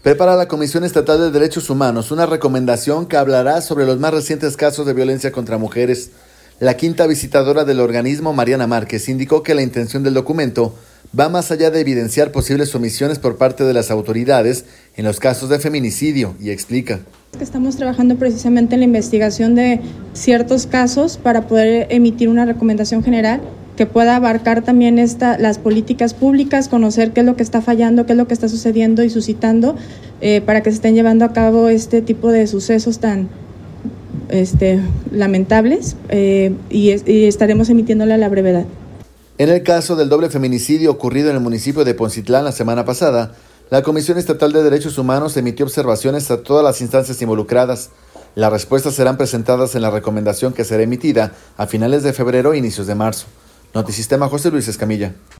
Prepara la Comisión Estatal de Derechos Humanos una recomendación que hablará sobre los más recientes casos de violencia contra mujeres. La quinta visitadora del organismo, Mariana Márquez, indicó que la intención del documento va más allá de evidenciar posibles omisiones por parte de las autoridades en los casos de feminicidio, y explica. Estamos trabajando precisamente en la investigación de ciertos casos para poder emitir una recomendación general que pueda abarcar también las políticas públicas, conocer qué es lo que está fallando, qué es lo que está sucediendo y suscitando para que se estén llevando a cabo este tipo de sucesos tan lamentables y estaremos emitiéndole a la brevedad. En el caso del doble feminicidio ocurrido en el municipio de Poncitlán la semana pasada, la Comisión Estatal de Derechos Humanos emitió observaciones a todas las instancias involucradas. Las respuestas serán presentadas en la recomendación que será emitida a finales de febrero e inicios de marzo. Notisistema, José Luis Escamilla.